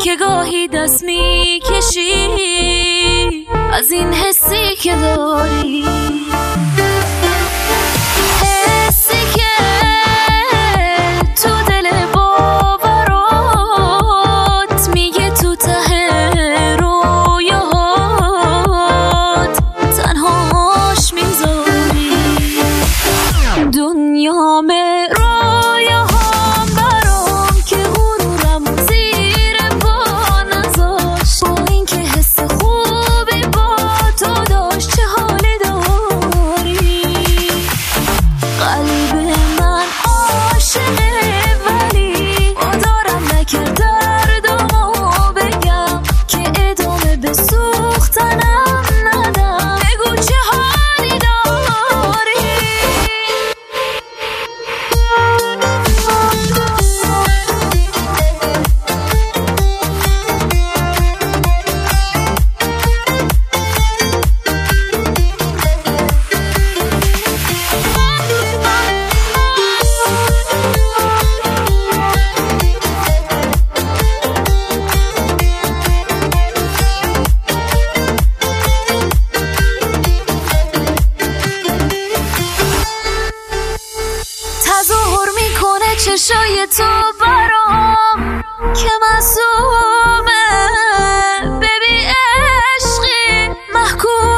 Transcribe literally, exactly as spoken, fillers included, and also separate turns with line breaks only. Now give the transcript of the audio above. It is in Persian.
که گاهی دست میکشی از این حسی که داری، حسی که تو دل باورات میگه تو ته رویاهات تنهاش میذاری. دنیا می رویاهام برام که غرورم زیر پا نذاشت، با این که حس خوبی با تو داشت. چه حالی داری؟ قلب من عاشقه ولی دارم نکرد دردمو بگم که ادامه به سوختنم ندم. بگو چه حالی داری؟ تظاهر میکنه چشای تو برام که معصومه، ببین عشقی محکوم